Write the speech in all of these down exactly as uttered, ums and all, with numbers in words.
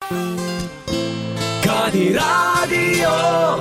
Kadi Radio.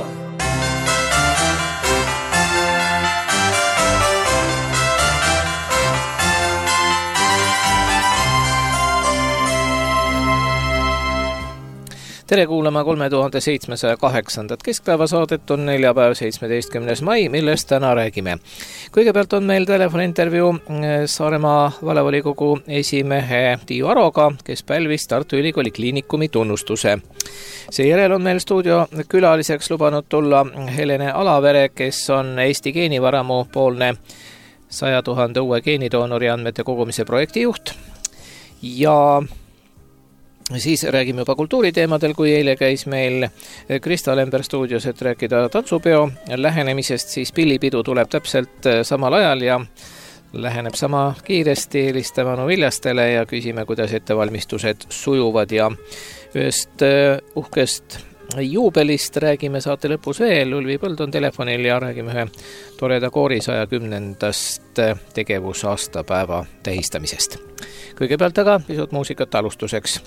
Tere kuulama kolme tuhande seitsmesaja kaheksandat keskpäevasaadet on neljapäev seitsmeteistkümnes mai, millest täna räägime. Kõigepealt on meil telefonintervjuu Saaremaa vallavolikogu esimehe Tiiu Aroga, kes pälvis Tartu Ülikooli kliinikumi tunnustuse. Seejärel on meil stuudio külaliseks lubanud tulla Helene Alavere, kes on Eesti geenivaramu poolne saja tuhande uue geenidoonori andmete kogumise projektijuht. Ja siis räägime juba kultuuriteemadel, kui eile käis meil Krista Lember stuudios, et rääkida tantsupeo lähenemisest, siis pillipidu tuleb täpselt samal ajal ja läheneb sama kiiresti. Helistame Anu Viljastele ja küsime, kuidas ettevalmistused sujuvad ja ühest uhkest juubelist räägime saate lõpus veel. Ulvi Põld on telefonil ja räägime ühe toreda koori saja kümnendast tegevusaastapäeva tähistamisest. Kõigepealt aga pisut muusikat alustuseks.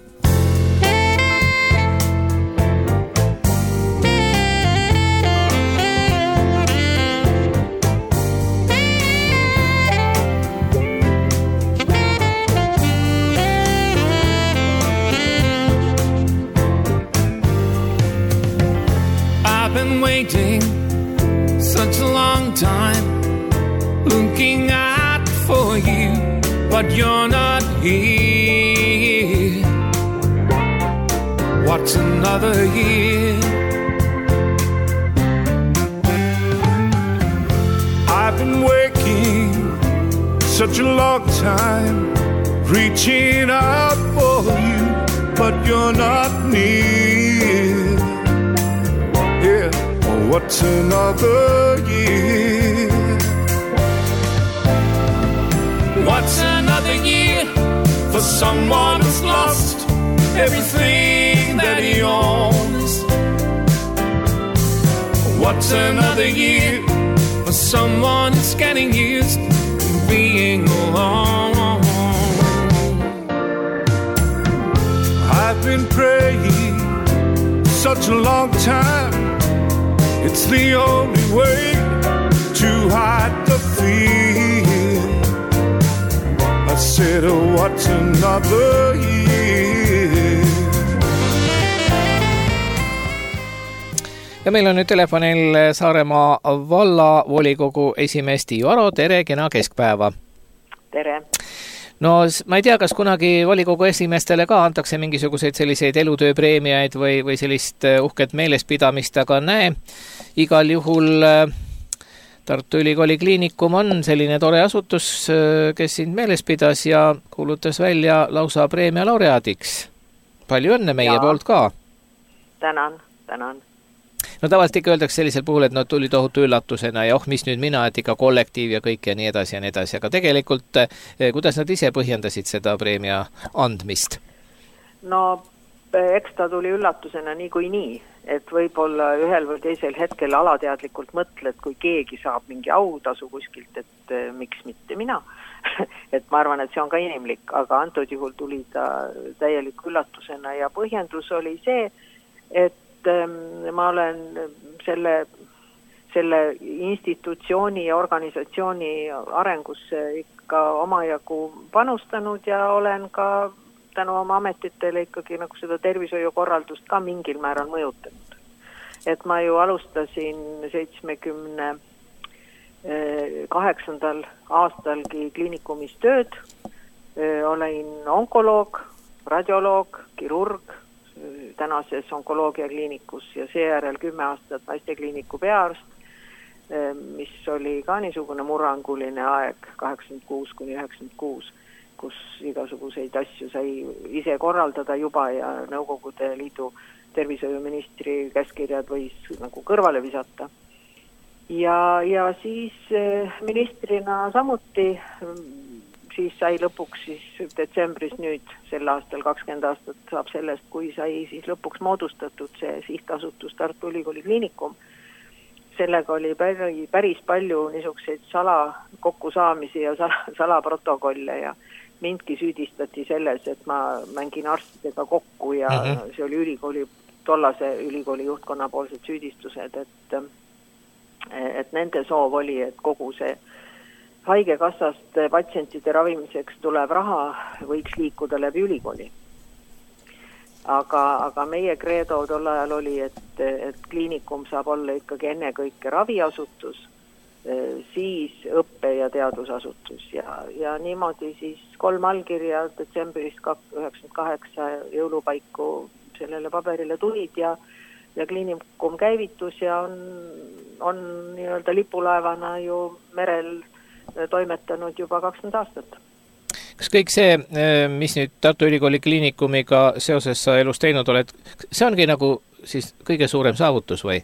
Waiting such a long time, looking out for you, but you're not here. What's another year? I've been working such a long time, reaching out for you, but you're not near. Yeah. What's another year? What's another year for someone who's lost everything that he owns? What's another year for someone who's getting used to being alone? I've been praying such a long time, it's the only way to hide the fear. I said, oh, what's another year? Ja meil on nüüd telefonil Saaremaa vallavolikogu esimees Tiiu Aro. Tere, kena keskpäeva. Tere. No ma ei tea, kas kunagi volikogu esimeestele ka antakse mingisuguseid selliseid elutööpreemiaid või, või sellist uhket meelespidamist, aga näe, igal juhul Tartu Ülikooli kliinikum on selline tore asutus, kes sind meeles pidas ja kuulutas välja lausa preemia laureaadiks. Palju õnne meie ja. Poolt ka. Tänan, tänan. No tavaliselt ikka öeldakse sellisel puhul, et no tuli tohutu üllatusena ja oh, mis nüüd mina, et ikka kollektiiv ja kõik ja nii edasi ja nii edasi. Aga tegelikult, kuidas nad ise põhjendasid seda preemia andmist? No, eks ta tuli üllatusena nii kui nii. Et võib-olla ühel või teisel hetkel alateadlikult mõtled, kui keegi saab mingi autasu kuskilt, et miks mitte mina. Et ma arvan, et see on ka inimlik, aga antud juhul tuli ta täielik üllatusena ja põhjendus oli see, et ma olen selle, selle institutsiooni ja organisatsiooni arengusse ikka omajagu panustanud ja olen ka tänu oma ametitele ikkagi nagu seda tervishoiukorraldust ka mingil määral mõjutanud. Et ma ju alustasin seitsmekümne kaheksandal aastalgi kliinikumis tööd, olen onkoloog, radioloog, kirurg, tänases onkoloogiakliinikus ja seejärel kümme aastat naistekliiniku peaarst, mis oli ka niisugune murranguline aeg, kaheksakümmend kuus kuni üheksakümmend kuus, kus igasuguseid asju sai ise korraldada juba ja Nõukogude Liidu tervishoiuministri käskirjad võis nagu kõrvale visata. Ja, ja siis ministrina samuti siis sai lõpuks siis detsembris nüüd sel aastal kakskümmend aastat saab sellest, kui sai siis lõpuks moodustatud see sihtasutus Tartu Ülikooli kliinikum. Sellega oli päris palju niisuguseid sala kokkusaamisi ja sala, salaprotokolle ja mindki süüdistati selles, et ma mängin arstidega kokku ja mm-hmm. see oli ülikooli, tollase ülikooli juhtkonna poolsed süüdistused, et, et nende soov oli, et kogu see haigekassast patsientide ravimiseks tulev raha võiks liikuda läbi ülikooli. Aga, aga meie kreedo tol ajal oli, et, et kliinikum saab olla ikkagi enne kõike raviasutus, siis õppe- ja teadusasutus ja, ja niimoodi siis kolm allkirja detsembrist üheksakümmend kaheksa jõulupaiku sellele paberile tulid ja, ja kliinikum käivitus ja on, on nii-öelda lipulaevana ju merel toimetanud juba kakskümmend aastat. Kas kõik see, mis nüüd Tartu Ülikooli kliinikumiga seoses sa elus teinud oled, see ongi nagu siis kõige suurem saavutus või?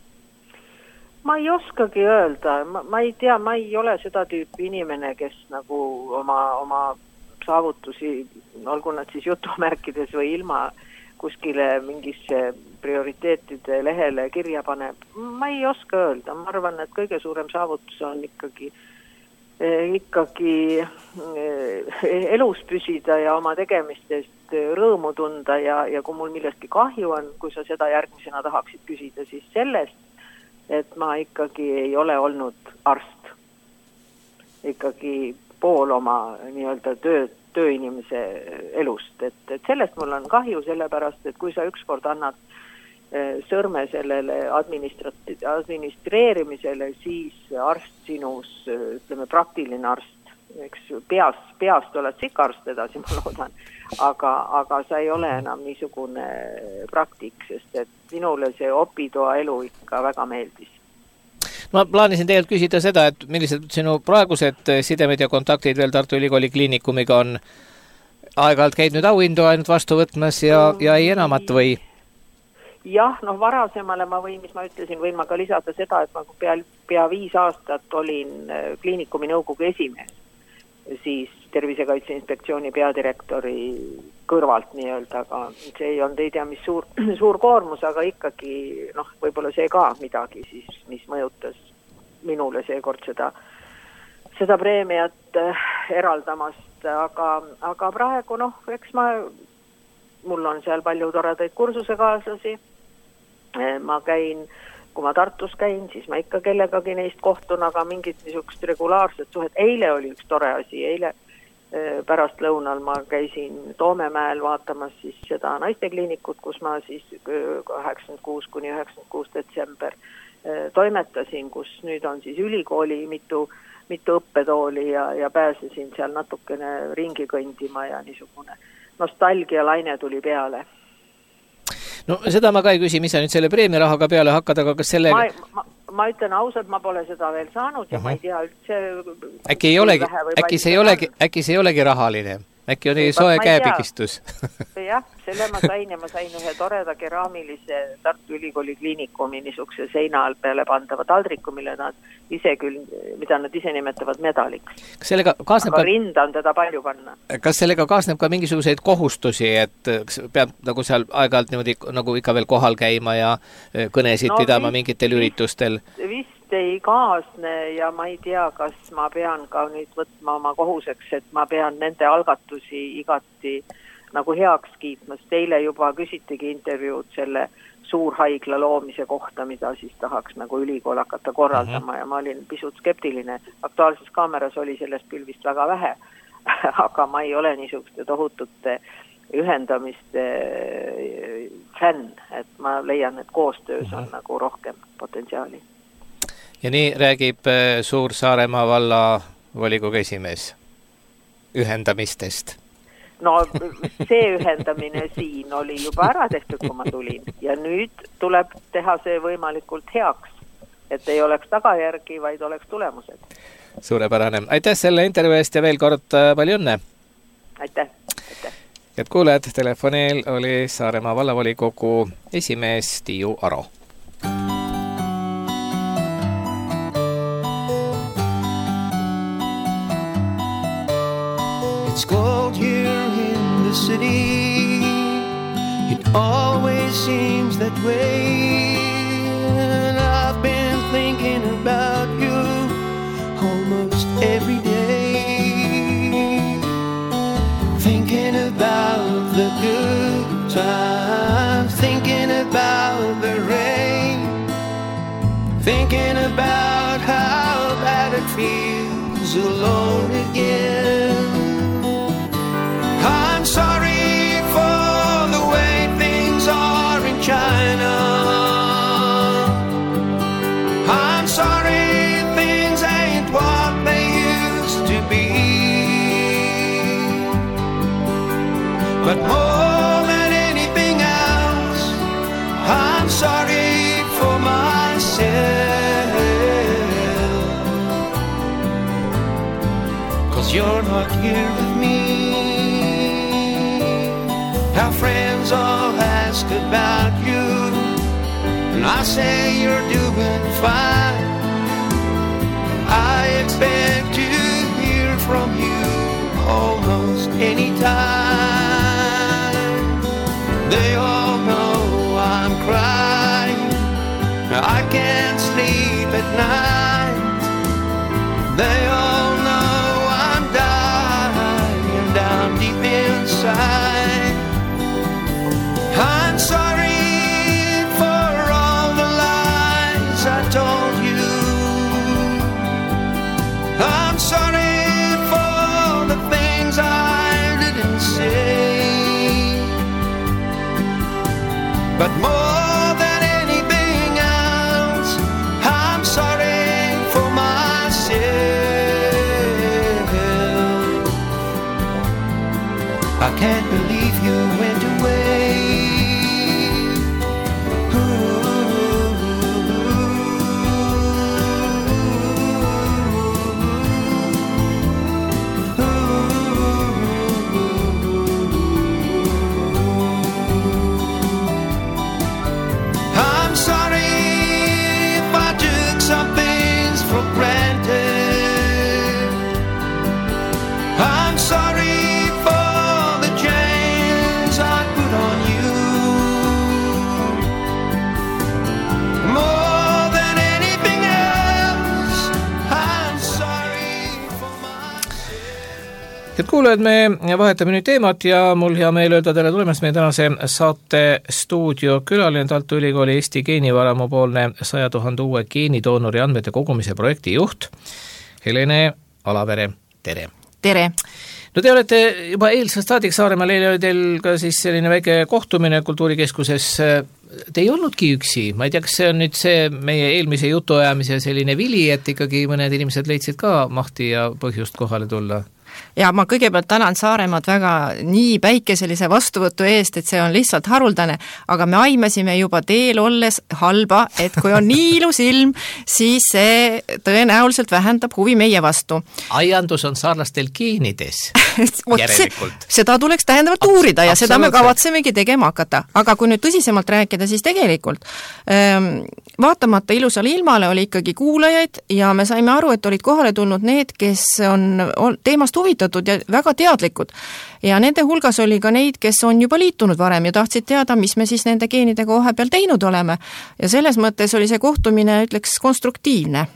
Ma ei oskagi öelda, ma, ma ei tea, ma ei ole seda tüüpi inimene, kes nagu oma, oma saavutusi, olgu nad siis jutumärkides või ilma kuskile mingisse prioriteetide lehele kirja paneb. Ma ei oska öelda, ma arvan, et kõige suurem saavutus on ikkagi, ikkagi elus püsida ja oma tegemistest rõõmu tunda ja, ja kui mul millestki kahju on, kui sa seda järgmisena tahaksid küsida, siis sellest, et ma ikkagi ei ole olnud arst. Ikkagi pool oma nii-öelda töö, tööinimese elust. Et, et sellest mul on kahju, sellepärast, et kui sa ükskord annad sõrme sellele administreerimisele, siis arst sinus, ütleme, praktiline arst, eks peast, peast oled sikka arst edasi, ma loodan, aga, aga sa ei ole enam niisugune praktik, sest et minule see opitoa elu ikka väga meeldis. Ma plaanisin tegelikult küsida seda, et millised sinu praegused sidemed ja kontaktid veel Tartu Ülikooli kliinikumiga on aeg-ajalt käid nüüd auhindu ainult vastu võtmas ja, ja ei enamat või? Jah, noh varasemale ma võin, mis ma ütlesin, võin ma ka lisada seda, et ma pea, pea viis aastat olin kliinikumi nõukogu esimees, siis Tervisekaitse Inspektsiooni peadirektori kõrvalt nii-öelda, aga see ei olnud ei tea, mis suur, suur koormus, aga ikkagi, noh, võib-olla see ka midagi siis, mis mõjutas minule seekord seda, seda preemiat eraldamast, aga, aga praegu, noh, eks ma, mul on seal palju toredaid kursusekaaslasi, ma käin, kui ma Tartus käin, siis ma ikka kellegagi neist kohtun, aga mingit niisugust regulaarset suhet. Eile oli üks tore asi, eile pärast lõunal ma käisin Toomemäel vaatamas siis seda naistekliinikut, kus ma siis kaheksakümmend kuus kuni üheksakümmend kuus detsember toimetasin, kus nüüd on siis ülikooli mitu, mitu õppetooli ja, ja pääsesin seal natukene ringi kõndima ja niisugune nostalgia laine tuli peale. No seda ma ka ei küsi, mis sa nüüd selle preemiarahaga peale hakkad, aga kas selle... Ma, ma, ma ütlen ausalt, ma pole seda veel saanud ja uh-huh. ma ei tea üldse... Äkki ei olegi, äkki see ei olegi, äkki see ei olegi rahaline? Äkki on soe käepigistus? Jah, selle ma sain ja ma sain ühe toreda keraamilise Tartu Ülikooli kliinikumi niisuguse seina all peale pandava taldriku, mille nad ise küll, mida nad ise nimetavad medaliks. Kas sellega kaasneb aga ka... rinda on teda palju panna. Kas sellega kaasneb ka mingisuguseid kohustusi, et peab nagu seal aeg-ajalt niimoodi nagu ikka veel kohal käima ja kõnesid no, pidama vist, mingitel üritustel? Vist ei kaasne ja ma ei tea, kas ma pean ka nüüd võtma oma kohuseks, et ma pean nende algatusi igati nagu heaks kiitma. Teile juba küsitigi intervjuud selle suurhaigla loomise kohta, mida siis tahaks nagu ülikool hakata korraldama uh-huh. ja ma olin pisut skeptiline. Aktuaalses kaameras oli sellest küll vist väga vähe, aga ma ei ole niisuguste tohutute ühendamiste fänn, et ma leian, et koostöös uh-huh. on nagu rohkem potentsiaali. Ja nii räägib Suur-Saaremaa valla volikogu esimees ühendamistest. No see ühendamine siin oli juba ära tehtud, kui ma tulin. Ja nüüd tuleb teha see võimalikult heaks, et ei oleks tagajärgi, vaid oleks tulemused. Suurepärane. Aitäh selle intervjuu eest ja veel kord palju õnne. Aitäh. Aitäh. Head kuulajad, telefonil oli Saaremaa vallavolikogu esimees Tiiu Aro. It's cold here in the city. It always seems that way. And I've been thinking about you almost every day. good time, thinking about the rain, thinking about how bad it feels alone again. I'm sorry for the way things are in China. I'm sorry things ain't what they used to be. But more than anything else, I'm sorry for myself. 'Cause you're not here with me. Our friends all ask about you, and I say you're doing fine. I expect to hear from you almost any time. They all know I'm crying, I can't sleep at night. They all know I'm dying down deep inside. I'm sorry for all the lies I told you. I'm sorry for the things I didn't say. But more than anything else, I'm sorry for myself. I can't believe you went away. Head kuulajad, me vahetame nüüd teemat ja mul hea meel öelda tere tulemast meie tänase saate stuudio külaline Tartu Ülikooli Eesti geenivaramu poolne saja tuhande uue geenidoonori andmete kogumise projekti juht Helene Alavere, tere! Tere! No te olete juba eilsest saadik Saaremaal, eile oli teil ka siis selline väike kohtumine kultuurikeskuses. Te ei olnudki üksi, ma ei tea, kas see on nüüd see meie eelmise jutuajamise selline vili, et ikkagi mõned inimesed leidsid ka mahti ja põhjust kohale tulla? Ja ma kõigepealt tänan Saaremaad väga nii päikeselise vastuvõtu eest, et see on lihtsalt haruldane, aga me aimasime juba teel olles halba, et kui on nii ilus ilm, siis see tõenäoliselt vähendab huvi meie vastu. Aiandus on saarlastel geenides, järelikult. Seda tuleks tähendavalt uurida ja seda me kavatsemegi tegema hakata. Aga kui nüüd tõsisemalt rääkida, siis tegelikult ähm, vaatamata ilusale ilmale oli ikkagi kuulajaid ja me saime aru, et olid kohale tulnud need, kes on teemast huvitatud ja väga teadlikud. Ja nende hulgas oli ka neid, kes on juba liitunud varem ja tahtsid teada, mis me siis nende geenidega kohe peal teinud oleme. Ja selles mõttes oli see kohtumine, ütleks, konstruktiivne.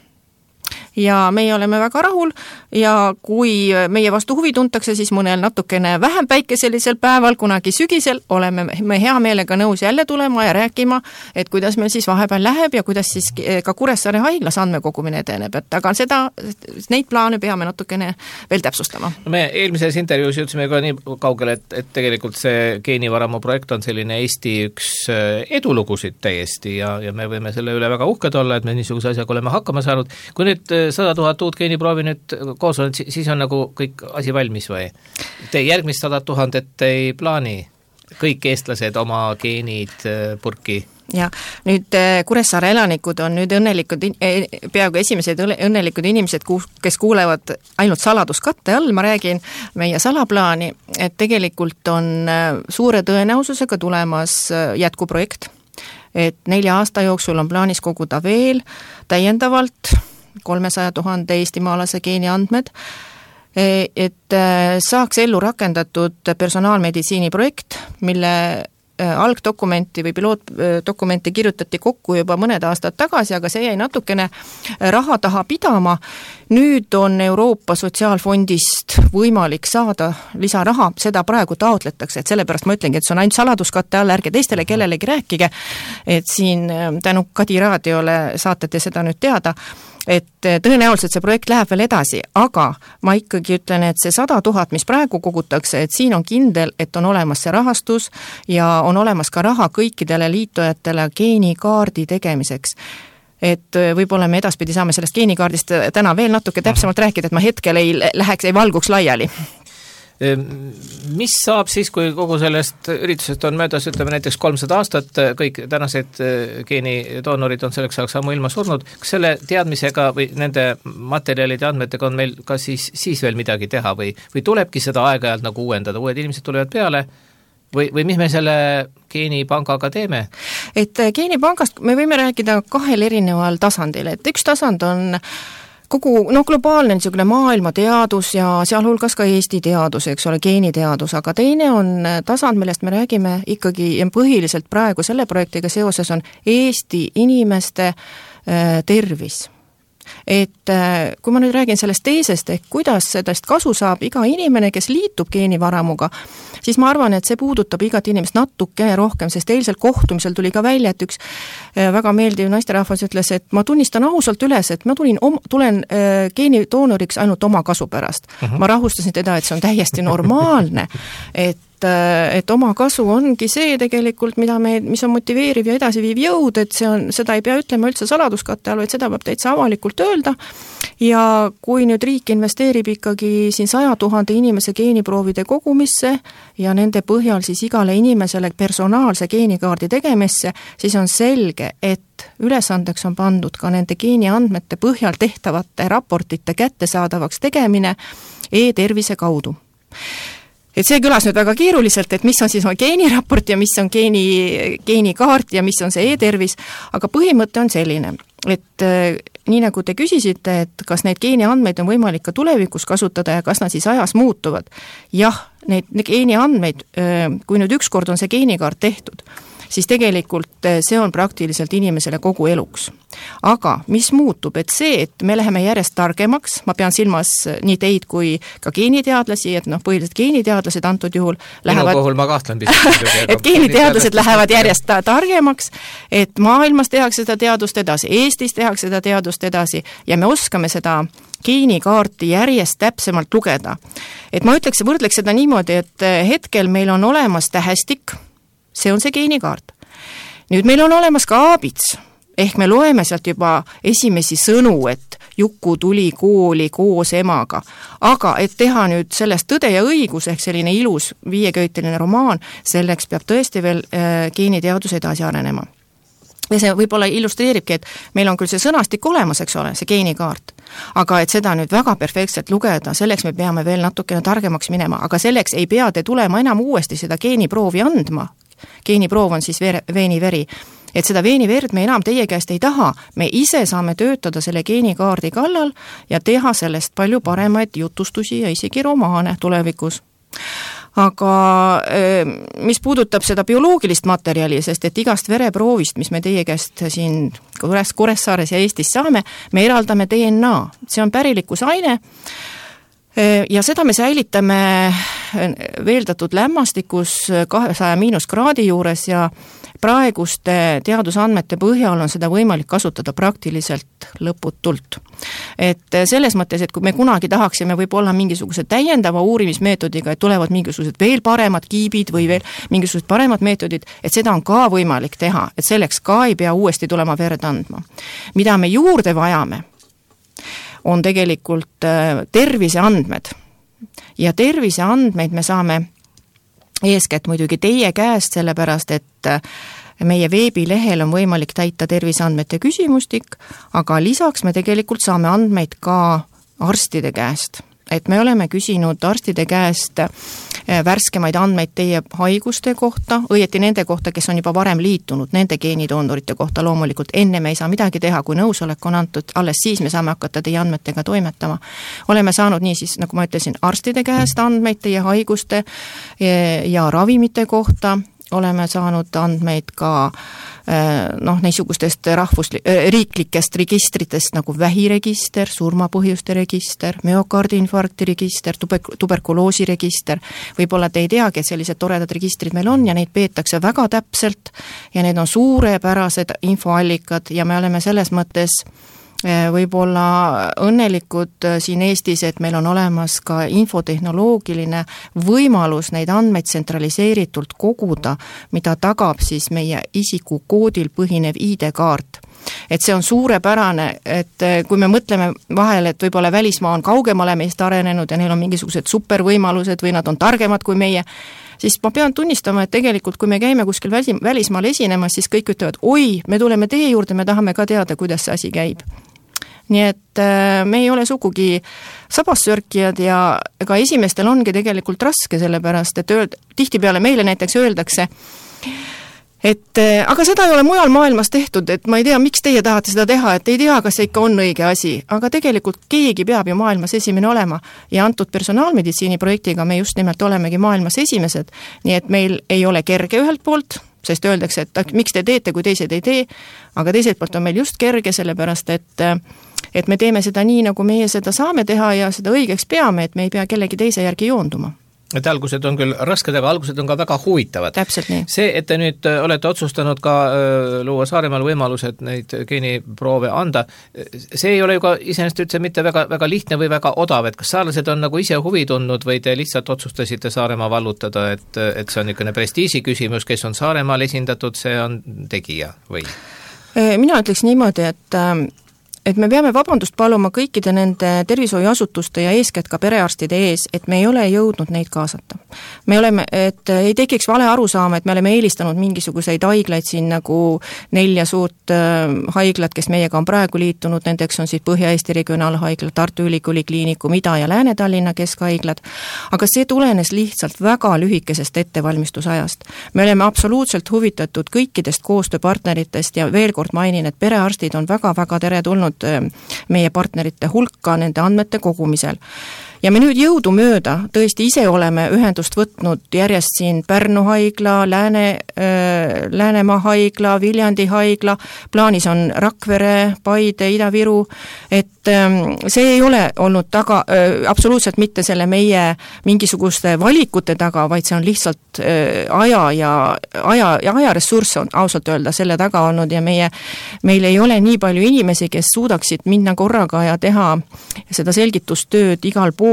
Ja meie oleme väga rahul ja kui meie vastu huvi tuntakse, siis mõnel natukene vähem päikeselisel päeval, kunagi sügisel, oleme me hea meelega nõus jälle tulema ja rääkima, et kuidas meil siis vahepeal läheb ja kuidas siis ka Kuressaare haiglas andmekogumine edeneb, et aga seda, neid plaane peame natukene veel täpsustama. Me eelmises intervjuus jõudsime ka nii kaugele, et, et tegelikult see geenivaramu projekt on selline Eesti üks edulugusid täiesti ja, ja me võime selle üle väga uhked olla, et me niisuguse asjaga oleme hakkama saanud. Kui nüüd sada tuhat uut geeniproovi nüüd koos on, siis on nagu kõik asi valmis või? Te järgmist sada tuhandet ei plaani kõik eestlased oma geenid purki? Ja nüüd Kuressaare elanikud on nüüd õnnelikud, peaaegu esimesed õnnelikud inimesed, kes kuulevad ainult saladuskatte all, ma räägin meie salaplaani, et tegelikult on suure tõenäosusega tulemas jätkuprojekt, et nelja aasta jooksul on plaanis koguda veel täiendavalt kolmesaja tuhande eestimaalase geeni andmed, et saaks ellu rakendatud personaalmeditsiini projekt, mille algdokumenti või pilootdokumenti kirjutati kokku juba mõned aastad tagasi, aga see jäi natukene raha taha pidama. Nüüd on Euroopa Sotsiaalfondist võimalik saada lisaraha, seda praegu taotletakse, et sellepärast ma ütlengi, et see on ainult saladuskatte all, ärge teistele kellelegi rääkige, et siin tänu Kadi raadiole saate te seda nüüd teada, et tõenäoliselt see projekt läheb veel edasi, aga ma ikkagi ütlen, et see sada tuhat, mis praegu kogutakse, et siin on kindel, et on olemas see rahastus ja on olemas ka raha kõikidele liitujatele geenikaardi tegemiseks. Et võib-olla me edaspidi saame sellest geenikaardist täna veel natuke täpsemalt rääkida, et ma hetkel ei läheks, ei valguks laiali. Mis saab siis, kui kogu sellest üritusest on möödas, ütleme näiteks kolmsada aastat, kõik tänased geenidoonorid on selleks ajaks ammu ilma surnud, kas selle teadmisega või nende materjalide andmetega on meil ka siis, siis veel midagi teha või, või tulebki seda aeg-ajalt nagu uuendada, uued inimesed tulevad peale või, või mis me selle geenipangaga teeme? Et geenipangast me võime rääkida kahel erineval tasandil, et üks tasand on kogu, no globaalne niisugune maailma teadus ja sealhulgas ka Eesti teadus, eks ole, geeniteadus, aga teine on tasand, millest me räägime ikkagi põhiliselt praegu selle projektiga seoses on Eesti inimeste äh, tervis. Et äh, kui ma nüüd räägin sellest teisest, ehk kuidas sellest kasu saab iga inimene, kes liitub geenivaramuga, siis ma arvan, et see puudutab igat inimest natuke rohkem, sest eilsel kohtumisel tuli ka välja, et üks äh, väga meeldiv naisterahvas ütles, et ma tunnistan ausalt üles, et ma tulin om, tulen äh, geenidoonoriks ainult oma kasu pärast. Uh-huh. Ma rahustasin teda, et see on täiesti normaalne, et et oma kasu ongi see tegelikult, mida me, mis on motiveeriv ja edasiviiv jõud, et see on, seda ei pea ütlema üldse saladuskatte all, et seda peab täitsa avalikult öelda ja kui nüüd riik investeerib ikkagi siin saja tuhande inimese geeniproovide kogumisse ja nende põhjal siis igale inimesele personaalse geenikaardi tegemisse, siis on selge, et ülesandeks on pandud ka nende geeniandmete põhjal tehtavate raportite kättesaadavaks tegemine e-tervise kaudu. Et see kõlas nüüd väga keeruliselt, et mis on siis on geeniraport ja mis on geeni, geenikaart ja mis on see e-tervis, aga põhimõte on selline, et nii nagu te küsisite, et kas neid geeniandmeid on võimalik ka tulevikus kasutada ja kas nad siis ajas muutuvad. Jah, neid geeniandmeid, kui nüüd ükskord on see geenikaart tehtud, siis tegelikult see on praktiliselt inimesele kogu eluks. Aga mis muutub, et see, et me läheme järjest targemaks, ma pean silmas nii teid kui ka geeniteadlasi, et noh, põhiliselt geeniteadlased antud juhul lähevad... Minu puhul ma kahtlen pisut. et geeniteadlased lähevad järjest targemaks, et maailmas tehakse seda teadust edasi, Eestis tehakse seda teadust edasi ja me oskame seda geenikaarti järjest täpsemalt lugeda. Et ma ütleks, võrdleks seda niimoodi, et hetkel meil on olemas tähestik, see on see geenikaart. Nüüd meil on olemas ka aabits, ehk me loeme sealt juba esimesi sõnu, et Juku tuli kooli koos emaga. Aga et teha nüüd sellest Tõde ja õigus, ehk selline ilus viieköiteline romaan, selleks peab tõesti veel äh, geeniteadus edasi arenema. Ja see võib-olla illustreeribki, et meil on küll see sõnastik olemas, eks ole, see geenikaart. Aga et seda nüüd väga perfektselt lugeda, selleks me peame veel natukene targemaks minema, aga selleks ei pea te tulema enam uuesti seda geeniproovi andma. Geeniproov on siis ver, veeniveri. Et seda veeniverd me enam teie käest ei taha, me ise saame töötada selle geenikaardi kallal ja teha sellest palju paremaid jutustusi ja isegi romaane tulevikus. Aga mis puudutab seda bioloogilist materjali, sest et igast vereproovist, mis me teie käest siin Kuressaares ja Eestis saame, me eraldame D N A. See on pärilikkuse-aine ja seda me säilitame veeldatud lämmastikus kahesaja miinuskraadi juures ja praeguste teadusandmete põhjal on seda võimalik kasutada praktiliselt lõputult. Et selles mõttes, et kui me kunagi tahaksime võib-olla mingisuguse täiendava uurimismeetodiga, et tulevad mingisugused veel paremad kiibid või veel mingisugused paremad meetodid, et seda on ka võimalik teha, et selleks ka ei pea uuesti tulema verd andma. Mida me juurde vajame, on tegelikult terviseandmed. Ja terviseandmeid me saame eeskätt muidugi teie käest, sellepärast et meie veebilehel on võimalik täita terviseandmete küsimustik, aga lisaks me tegelikult saame andmeid ka arstide käest. Et me oleme küsinud arstide käest värskemaid andmeid teie haiguste kohta, õieti nende kohta, kes on juba varem liitunud, nende geenidoonorite kohta loomulikult. Enne me ei saa midagi teha, kui nõusolek on antud, alles siis me saame hakata teie andmetega toimetama. Oleme saanud nii siis, nagu ma ütlesin, arstide käest andmeid teie haiguste ja ravimite kohta. oleme saanud andmeid ka noh, niisugustest rahvus, riiklikest registritest nagu vähiregister, surmapõhjuste register, müokardiinfarkti register, tuber- tuberkuloosi register. Võib-olla te ei teagi, et sellised toredad registrid meil on ja neid peetakse väga täpselt ja need on suurepärased infoallikad ja me oleme selles mõttes võib-olla õnnelikud siin Eestis, et meil on olemas ka infotehnoloogiline võimalus neid andmeid tsentraliseeritult koguda, mida tagab siis meie isikukoodil põhinev I D-kaart. Et see on suurepärane, et kui me mõtleme vahel, et võib-olla välismaa on kaugemale meist arenenud ja neil on mingisugused supervõimalused või nad on targemad kui meie, siis ma pean tunnistama, et tegelikult kui me käime kuskil välismaal esinemas, siis kõik ütlevad, oi, me tuleme teie juurde, me tahame ka teada, kuidas see asi käib. Nii et me ei ole sugugi sabassörkijad ja ega esimestel ongi tegelikult raske sellepärast, et öeld, tihtipeale meile näiteks öeldakse, et aga seda ei ole mujal maailmas tehtud, et ma ei tea, miks teie tahate seda teha, et ei tea, kas see ikka on õige asi, aga tegelikult keegi peab ju maailmas esimene olema ja antud personaalmeditsiini projektiga me just nimelt olemegi maailmas esimesed, nii et meil ei ole kerge ühelt poolt, sest öeldakse, et miks te teete, kui teised ei tee, aga teiselt poolt on meil just kerge, sellepärast et et me teeme seda nii, nagu meie seda saame teha ja seda õigeks peame, et me ei pea kellegi teise järgi joonduma. Et algused on küll rasked, aga algused on ka väga huvitavad. Täpselt nii. See, et te nüüd olete otsustanud ka luua Saaremaal võimalused neid geeniproove anda, see ei ole ju ka iseenesest üldse mitte väga, väga lihtne või väga odav, et kas saarlased on nagu ise huvi tundnud või te lihtsalt otsustasite Saaremaa vallutada, et, et see on niisugune prestiisi küsimus, kes on Saaremaal esindatud, see on tegija või? Mina ütleks niimoodi, et et me peame vabandust paluma kõikide nende tervishoiuasutuste ja eeskätt ka perearstide ees, et me ei ole jõudnud neid kaasata. Me oleme, et ei tekiks vale arusaama, et me oleme eelistanud mingisuguseid haiglaid siin nagu nelja suurt äh, haiglat, kes meiega on praegu liitunud, nendeks on siis Põhja-Eesti regionaalhaigla, Tartu Ülikooli kliinikum, Ida- ja Lääne-Tallinna keskhaiglad, aga see tulenes lihtsalt väga lühikesest ettevalmistusajast. Me oleme absoluutselt huvitatud kõikidest koostööpartneritest ja veel kord mainin, et perearstid on väga-väga teretulnud meie partnerite hulka nende andmete kogumisel. Ja me nüüd jõudu mööda tõesti ise oleme ühendust võtnud järjest siin Pärnu haigla, Lääne, äh, Läänemaa haigla, Viljandi haigla, plaanis on Rakvere, Paide, Ida-Viru, et ähm, see ei ole olnud taga, äh, absoluutselt mitte selle meie mingisuguste valikute taga, vaid see on lihtsalt äh, aja ja aja, ja ajaressurss on ausalt öelda selle taga olnud ja meie, meil ei ole nii palju inimesi, kes suudaksid minna korraga ja teha seda selgitustööd igal pool.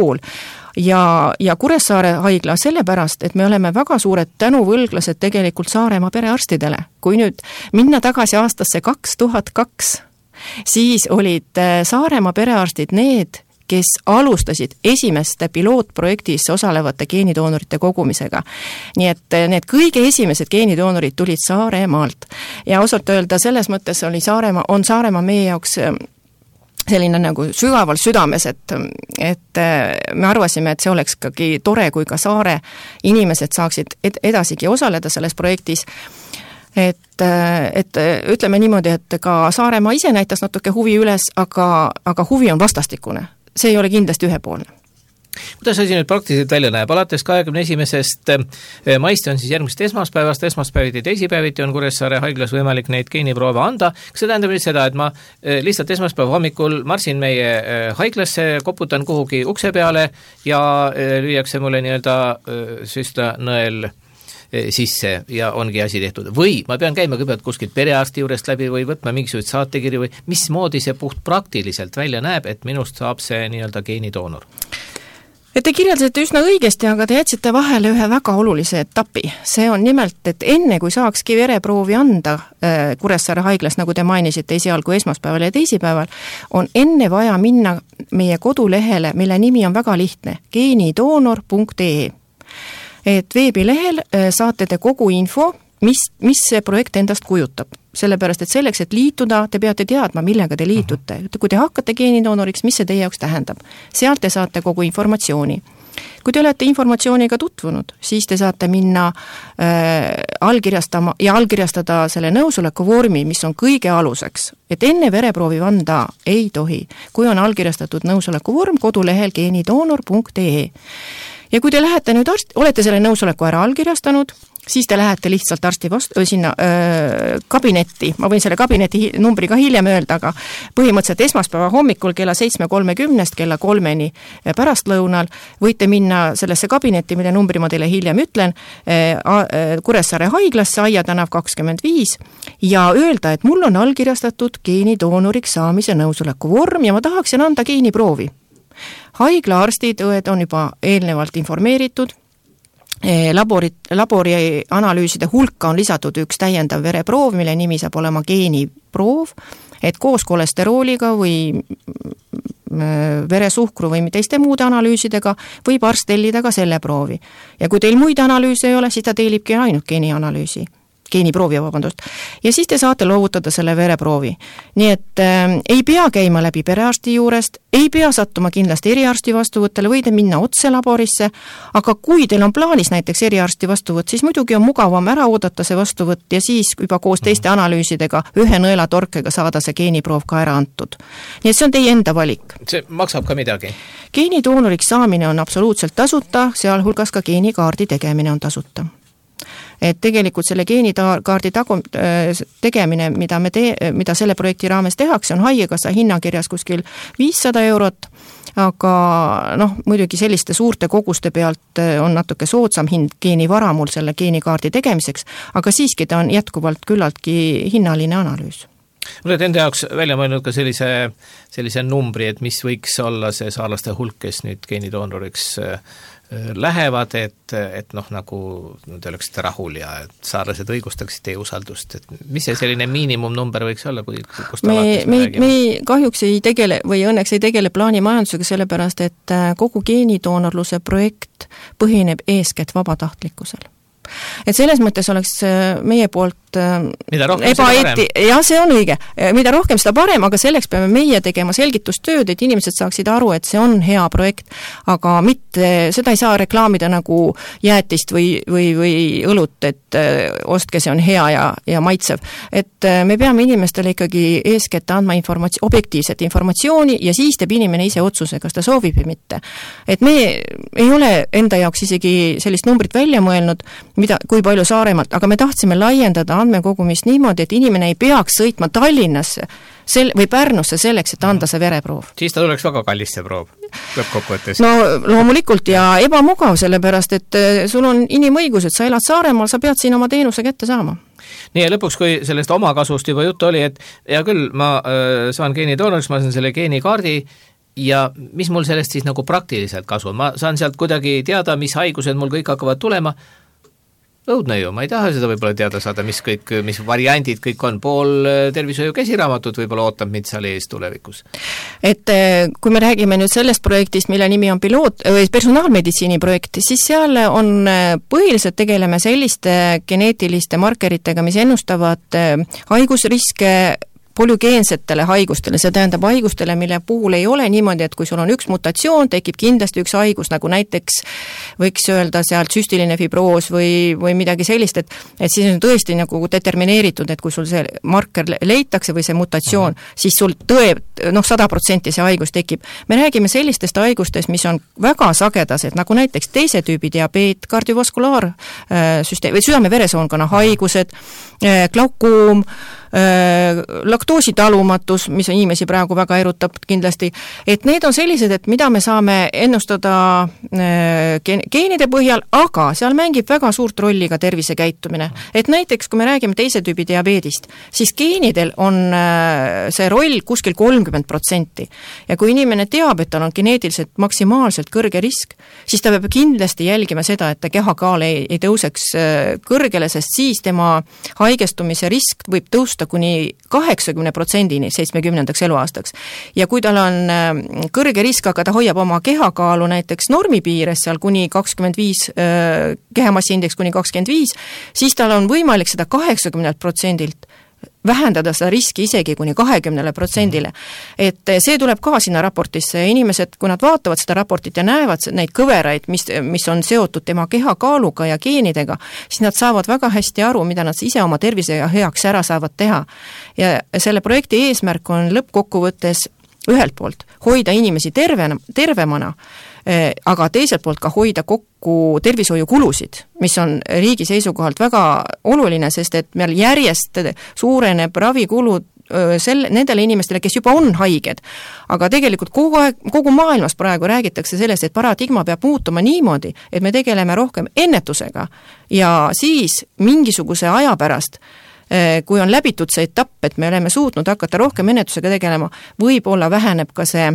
Ja, ja Kuressaare haigla sellepärast, et me oleme väga suured tänuvõlglased tegelikult Saaremaa perearstidele. Kui nüüd minna tagasi aastasse kaks tuhat kaks, siis olid Saaremaa perearstid need, kes alustasid esimeste pilootprojektis osalevate geenidoonorite kogumisega. Nii et need kõige esimesed geenidoonorid tulid Saaremaalt. Ja osalt öelda, selles mõttes oli Saaremaa, on Saaremaa meie jaoks selline nagu sügaval südames, et, et me arvasime, et see oleks kagi tore, kui ka Saare inimesed saaksid ed- edasigi osaleda selles projektis. Et, et ütleme niimoodi, et ka Saaremaa ise näitas natuke huvi üles, aga, aga huvi on vastastikune. See ei ole kindlasti ühepoolne. Kuidas asi nüüd praktiliselt välja näeb? Alates kahekümne esimesest maist on siis järgmist esmaspäevast, esmaspäeviti teisipäeviti on Kuressaare haiglas võimalik neid geeniproove anda. Kas see tähendab nüüd seda, et ma lihtsalt esmaspäeva hommikul marsin meie haiglasse, koputan kuhugi ukse peale ja lüüakse mulle nii-öelda süstlanõel sisse ja ongi asi tehtud. Või ma pean käima kõigepealt kuskilt perearsti juurest läbi või võtma mingisugust saatekiri või mismoodi see puht praktiliselt välja näeb, et minust saab see nii-öelda geenidoonor? Et te kirjeldasite üsna õigesti, aga te jätsite vahele ühe väga olulise etapi. See on nimelt, et enne kui saakski vereproovi anda Kuressaare haiglas, nagu te mainisite esialgu esmaspäeval ja teisipäeval, on enne vaja minna meie kodulehele, mille nimi on väga lihtne, geenidoonor punkt ee. Et veebilehel saate te kogu info, mis, mis see projekt endast kujutab. Sellepärast, et selleks, et liituda, te peate teadma, millega te liitute. Kui te hakkate geenidoonoriks, mis see teie jaoks tähendab? Sealt te saate kogu informatsiooni. Kui te olete informatsiooniga tutvunud, siis te saate minna äh, allkirjastama ja allkirjastada selle nõusoleku vormi, mis on kõige aluseks. Et enne vereproovi anda ei tohi, kui on allkirjastatud nõusoleku vorm kodulehel geenidoonor punkt ee. Ja kui te lähete nüüd arst, olete selle nõusoleku ära allkirjastanud, siis te lähete lihtsalt arsti vastu, sinna öö, kabinetti, ma võin selle kabineti numbri ka hiljem öelda, aga põhimõtteliselt esmaspäeva hommikul kella seitsme kolmekümnest kella kolmeni pärastlõunal võite minna sellesse kabinetti, mille numbri ma teile hiljem ütlen, Kuressaare haiglasse, Aia tänav kakskümmend viis, ja öelda, et mul on allkirjastatud geenidoonoriks saamise nõusoleku vorm ja ma tahaksin anda geeniproovi. Haigla arstid, õed on juba eelnevalt informeeritud, Labori, labori analüüside hulka on lisatud üks täiendav vereproov, mille nimi saab olema geeniproov, et koos kolesterooliga või veresuhkru või teiste muude analüüsidega võib arst tellida ka selle proovi. Ja kui teil muid analüüse ei ole, siis ta tellibki ainult geenianalüüsi. geeniproovi, vabandust. Ja siis te saate loovutada selle vereproovi. Nii et äh, ei pea käima läbi perearsti juurest, ei pea sattuma kindlasti eriarsti vastuvõttele, võide minna otse laborisse, aga kui teil on plaanis näiteks eriarsti vastuvõtt, siis muidugi on mugavam ära oodata see vastuvõtt ja siis juba koos teiste analüüsidega ühe nõelatorkega saada see geeniproov ka ära antud. Nii et see on teie enda valik. See maksab ka midagi? Geenidoonoriks saamine on absoluutselt tasuta, sealhulgas ka geenikaardi tegemine on tasuta. Et tegelikult selle geenikaardi tagu, tegemine, mida, me tee, mida selle projekti raames tehakse, on haigekassa hinnakirjas kuskil viissada eurot, aga noh, muidugi selliste suurte koguste pealt on natuke soodsam hind geenivara mul selle geenikaardi tegemiseks, aga siiski ta on jätkuvalt küllaltki hinnaline analüüs. Oled enda jaoks välja mõelnud ka sellise, sellise numbri, et mis võiks olla see saarlaste hulk, kes nüüd geenidoonoriks lähevad, et, et noh, nagu te oleksite rahul ja et saarlased õigustaksid teie usaldust, et mis see selline miinimumnumber võiks olla, kui kust me, me, me kahjuks ei tegele või õnneks ei tegele plaanimajandusega, sellepärast et kogu geenidoonorluse projekt põhineb eeskätt vabatahtlikkusel. Et selles mõttes oleks meie poolt ebaeeti, jah, see on õige, mida rohkem seda parem, aga selleks peame meie tegema selgitustööd, et inimesed saaksid aru, et see on hea projekt, aga mitte, seda ei saa reklaamida nagu jäätist või, või, või õlut, et ostke, see on hea ja, ja maitsev. Et me peame inimestele ikkagi eeskätt andma informatsi-, objektiivset informatsiooni ja siis teeb inimene ise otsuse, kas ta soovib või mitte. Et me ei ole enda jaoks isegi sellist numbrit välja mõelnud, mida, kui palju Saaremaalt, aga me tahtsime laiendada andmekogumist niimoodi, et inimene ei peaks sõitma Tallinnasse sel- või Pärnusse selleks, et anda see vereproov. Siis ta tuleks väga kallis see proov, lõppkokkuvõttes. No loomulikult ja ebamugav, sellepärast, et sul on inimõigus, et sa elad Saaremaal, sa pead siin oma teenuse kätte saama. Nii ja lõpuks, kui sellest omakasust juba juttu oli, et hea küll, ma äh, saan geenidoonoriks, ma saan selle geenikaardi ja mis mul sellest siis nagu praktiliselt kasu? Ma saan sealt kuidagi teada, mis haigused mul kõik hakkavad tulema. Õudne ju, ma ei taha seda võib-olla teada saada, mis kõik, mis variandid kõik on. Pool tervishoiu käsiraamatut võib-olla ootab mind seal ees tulevikus. Et kui me räägime nüüd sellest projektist, mille nimi on piloot, või personaalmeditsiini projekt, siis seal on põhiliselt tegeleme selliste geneetiliste markeritega, mis ennustavad haigusriske polügeensetele haigustele, see tähendab haigustele, mille puhul ei ole niimoodi, et kui sul on üks mutatsioon, tekib kindlasti üks haigus, nagu näiteks võiks öelda sealt süstiline fibroos või, või midagi sellist, et, et siis on tõesti nagu determineeritud, et kui sul see marker leitakse või see mutatsioon, mm-hmm. siis sul tõe, noh, sada protsenti see haigus tekib. Me räägime sellistest haigustest, mis on väga sagedased, nagu näiteks teise tüübi diabeet, kardiovaskulaarsüsteem või südame-veresoonkonna haigused, glaukoom, laktoositalumatus, mis on inimesi praegu väga erutab kindlasti, et need on sellised, et mida me saame ennustada geenide põhjal, aga seal mängib väga suurt rolli ka tervisekäitumine. Et näiteks, kui me räägime teise tüübi diabeedist, siis geenidel on see roll kuskil kolmkümmend protsenti. Ja kui inimene teab, et tal on geneetiliselt maksimaalselt kõrge risk, siis ta peab kindlasti jälgima seda, et ta kehakaal ei, ei tõuseks kõrgele, sest siis tema haigestumise risk võib tõusta kuni kaheksakümne protsendini seitsmekümnendaks eluaastaks. Ja kui tal on kõrge risk, aga ta hoiab oma kehakaalu näiteks normi piires seal kuni kakskümmend viis, kehamassiindeks kuni kakskümmend viis, siis tal on võimalik seda kaheksakümnelt protsendilt vähendada seda riski isegi kuni kahekümnele protsendile. Et see tuleb ka sinna raportisse. Inimesed, kui nad vaatavad seda raportit ja näevad neid kõveraid, mis, mis on seotud tema kehakaaluga ja geenidega, siis nad saavad väga hästi aru, mida nad ise oma tervise heaks ära saavad teha. Ja selle projekti eesmärk on lõppkokkuvõttes ühelt poolt hoida inimesi tervena, tervemana, aga teiselt poolt ka hoida kokku tervishoiukulusid, mis on riigi seisukohalt väga oluline, sest et meil järjest suureneb ravikulud Sel, nendele inimestele, kes juba on haiged. Aga tegelikult kogu aeg, kogu maailmas praegu räägitakse sellest, et paradigma peab muutuma niimoodi, et me tegeleme rohkem ennetusega ja siis mingisuguse aja pärast, kui on läbitud see etapp, et me oleme suutnud hakata rohkem ennetusega tegelema, võib-olla väheneb ka see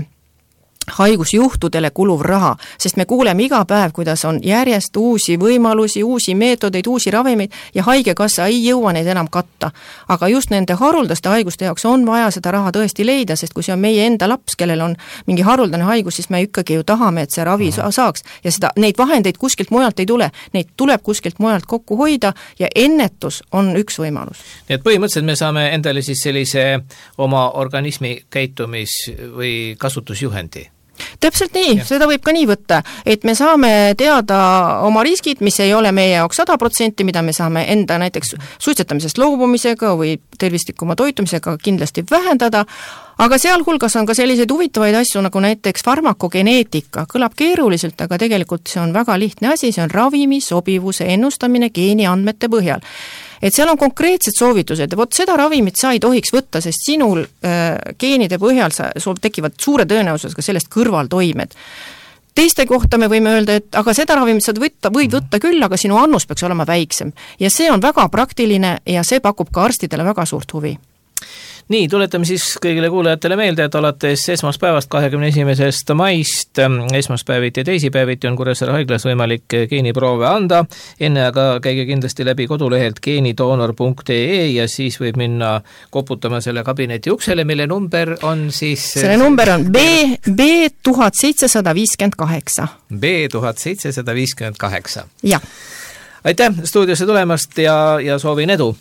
haigusjuhtudele kuluv raha, sest me kuuleme iga päev, kuidas on järjest uusi võimalusi, uusi meetodeid, uusi ravimeid ja haigekassa ei jõua neid enam katta. Aga just nende haruldaste haiguste jaoks on vaja seda raha tõesti leida, sest kui see on meie enda laps, kellel on mingi haruldane haigus, siis me ikkagi ju tahame, et see ravi saaks ja seda, neid vahendeid kuskilt mujalt ei tule, neid tuleb kuskilt mujalt kokku hoida ja ennetus on üks võimalus. Nii et põhimõtteliselt me saame endale siis sellise oma organismi käitumis- või kasutusjuhendi. Täpselt nii, ja. Seda võib ka nii võtta, et me saame teada oma riskid, mis ei ole meie jaoks sada protsenti, mida me saame enda näiteks suitsetamisest loobumisega või tervislikuma toitumisega kindlasti vähendada, aga sealhulgas on ka selliseid huvitavaid asju, nagu näiteks farmakogeneetika. Kõlab keeruliselt, aga tegelikult see on väga lihtne asi, see on ravimi sobivuse ennustamine geeniandmete põhjal. Et seal on konkreetsed soovitused, vot seda ravimit sa ei tohiks võtta, sest sinul äh, geenide põhjal sa, sul tekivad suure tõenäosusega sellest kõrvaltoimed. Teiste kohta me võime öelda, et aga seda ravimit sa võtta, võid võtta küll, aga sinu annus peaks olema väiksem. Ja see on väga praktiline ja see pakub ka arstidele väga suurt huvi. Nii, tuletame siis kõigile kuulajatele meelde, et alates esmaspäevast kahekümne esimesest maist esmaspäeviti ja teisipäeviti on Kuressaare haiglas võimalik geeniproove anda. Enne aga käige kindlasti läbi kodulehelt geenidoonor punkt ee ja siis võib minna koputama selle kabineti uksele, mille number on siis... Selle number on B, B tuhat seitsesada viiskümmend kaheksa. B tuhat seitsesada viiskümmend kaheksa. Jah. Aitäh stuudiosse tulemast ja, ja soovin edu.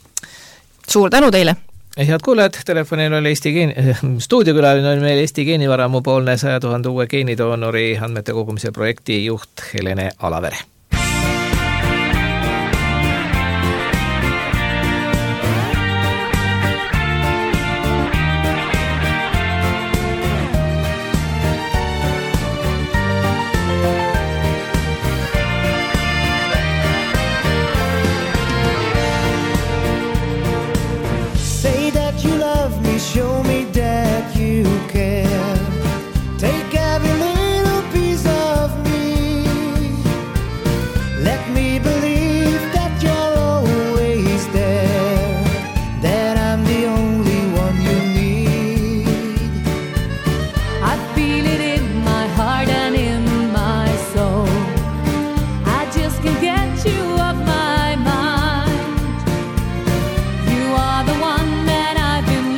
Suur tänu teile. Head kuulajad, telefonil oli Eesti geeni, stuudiokülaline oli meil Eesti geenivaramu poolne saja tuhande uue geenidoonori andmete kogumise projekti juht Helene Alavere. Show me that you care. Take every little piece of me. Let me believe that you're always there. That I'm the only one you need. I feel it in my heart and in my soul. I just can't get you off my mind. You are the one that I've been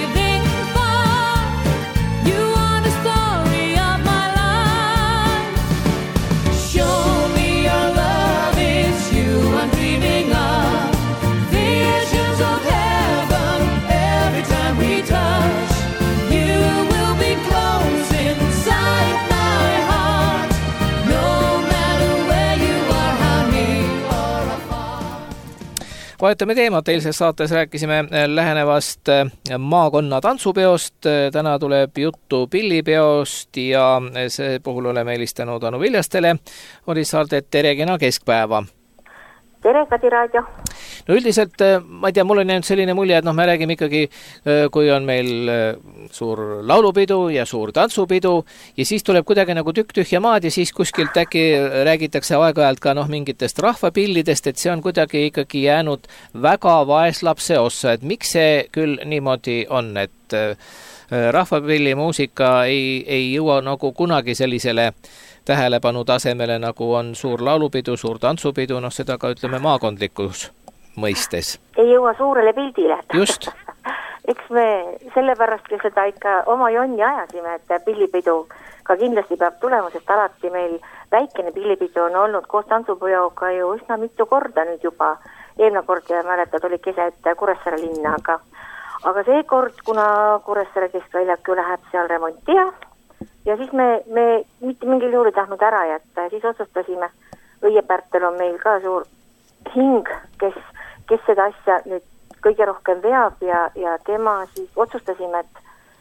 Vahetame teemat, eilses saates rääkisime lähenevast maakonna tantsupeost, täna tuleb juttu pillipeost ja see puhul oleme helistanud Anu Viljastele. Oli saarte tere kena keskpäeva. Tere, Kadi Raadio. No üldiselt, ma ei tea, mul on jäänud selline mulje, et noh, me räägime ikkagi, kui on meil suur laulupidu ja suur tantsupidu ja siis tuleb kuidagi nagu tükk tühja maad ja siis kuskilt äkki räägitakse aeg-ajalt ka noh, mingitest rahvapillidest, et see on kuidagi ikkagi jäänud väga vaeslapse ossa, et miks see küll niimoodi on, et rahvapillimuusika ei, ei jõua nagu kunagi sellisele tähelepanu tasemele, nagu on suur laulupidu, suur tantsupidu, noh seda ka ütleme maakondlikus mõistes. Ei jõua suurele pildile. Just. Eks me sellepärast seda ikka oma jonni ajasime, et pillipidu ka kindlasti peab tulema, sest alati meil väikene pillipidu on olnud koos tantsupeoga ju üsna mitu korda nüüd juba. Eelmine kord ja mäletad oli keset Kuressaare linna, aga, aga see kord, kuna Kuressaare keskväljaku läheb seal remontia, ja siis me, me mitte mingil juhul ei tahtnud ära jätta ja siis otsustasime, Õie Pärtel on meil ka suur hing, kes, kes seda asja nüüd kõige rohkem veab ja, ja tema siis otsustasime, et,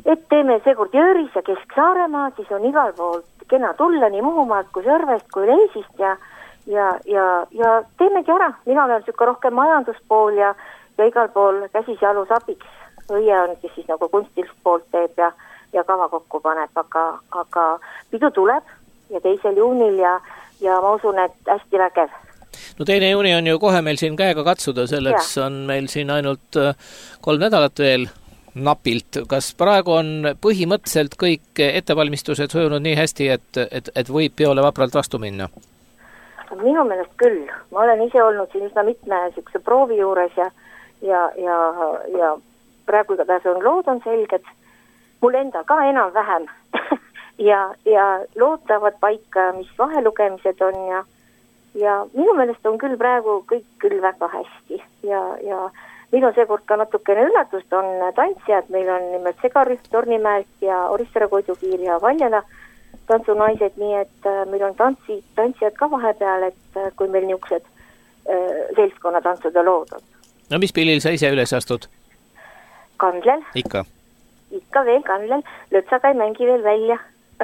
et teeme seekord Jõris ja Kesk-Saaremaa, siis on igal pool kena tulla nii Muhumaalt kui Sõrvest kui Reisist ja ja, ja, ja teemegi ära. Mina olen siuke rohkem majanduspool ja, ja igal pool käsis ja alus abiks. Õie on, kes siis nagu kunstilist poolt teeb ja, ja kava kokku paneb, aga, aga pidu tuleb ja teisel juunil ja, ja ma usun, et hästi vägev. No teine juuni on ju kohe meil siin käega katsuda, selleks ja. On meil siin ainult kolm nädalat veel napilt. Kas praegu on põhimõtteliselt kõik ettevalmistused sujunud nii hästi, et, et, et võib peole vapralt vastu minna? Minu meelest küll. Ma olen ise olnud siin üsna mitme sükse proovi juures ja, ja, ja, ja praegu igatahes on lood on selged. Mul enda ka enam vähem ja, ja loodavad paika, mis vahelugemised on ja, ja minu meelest on küll praegu kõik küll väga hästi ja, ja meil on seekord ka natukene üllatust, on tantsijad, meil on nimelt Segarühm Tornimäelt ja Orissaare Koidukiir ja Valjala tantsunaised, nii et meil on tantsi, tantsijad ka vahepeal, et kui meil niisugused äh, seltskonnatantsude lood on. No mis pillil sa ise üles astud? Kandlel. Ikka? Ikka veel Kandlel, Lõtsaga ei mängi veel välja.